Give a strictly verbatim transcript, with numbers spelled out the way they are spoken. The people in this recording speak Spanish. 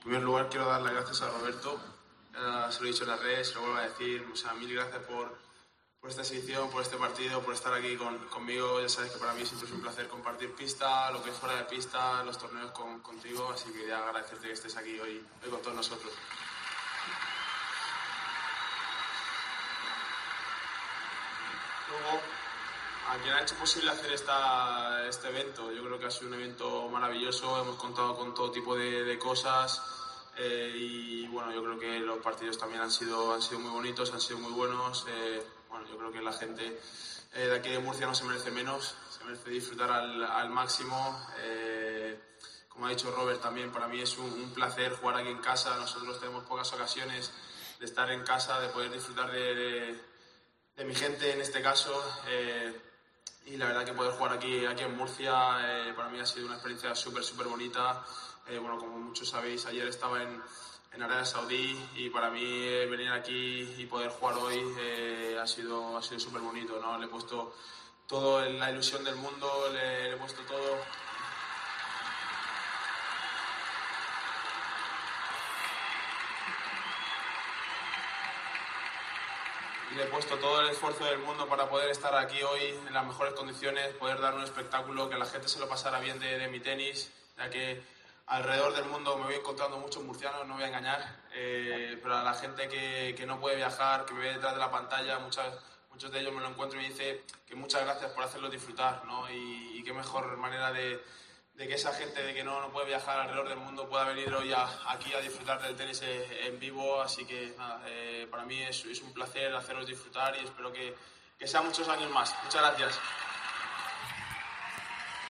primer lugar quiero dar las gracias a Roberto, uh, se lo he dicho en las redes, se lo vuelvo a decir, o sea, mil gracias por, por esta exhibición, por este partido, por estar aquí con, conmigo. Ya sabes que para mí siempre es un placer compartir pista, lo que es fuera de pista, los torneos con, contigo, así que quería agradecerte que estés aquí hoy, hoy con todos nosotros. Luego, a quien ha hecho posible hacer esta, este evento, yo creo que ha sido un evento maravilloso, hemos contado con todo tipo de, de cosas eh, y bueno, yo creo que los partidos también han sido, han sido muy bonitos, han sido muy buenos. Eh, bueno, yo creo que la gente eh, de aquí de Murcia no se merece menos, se merece disfrutar al, al máximo. Eh, como ha dicho Robert también, para mí es un, un placer jugar aquí en casa. Nosotros tenemos pocas ocasiones de estar en casa, de poder disfrutar de, de, de mi gente en este caso. Eh, Y la verdad que poder jugar aquí, aquí en Murcia eh, para mí ha sido una experiencia súper, súper bonita. Eh, bueno, como muchos sabéis, ayer estaba en, en Arabia Saudí y para mí eh, venir aquí y poder jugar hoy eh, ha sido, ha sido súper bonito, ¿no? Le he puesto todo en la ilusión del mundo, le, le he puesto todo... Y le he puesto todo el esfuerzo del mundo para poder estar aquí hoy en las mejores condiciones, poder dar un espectáculo, que la gente se lo pasara bien de, de mi tenis, ya que alrededor del mundo me voy encontrando muchos murcianos, no voy a engañar, eh, pero a la gente que, que no puede viajar, que me ve detrás de la pantalla, muchas, muchos de ellos me lo encuentro y me dicen que muchas gracias por hacerlos disfrutar, ¿no? Y, y qué mejor manera de... de que esa gente de que no, no puede viajar alrededor del mundo pueda venir hoy a, aquí a disfrutar del tenis en vivo, así que nada, eh, para mí es, es un placer haceros disfrutar y espero que, que sean muchos años más. Muchas gracias.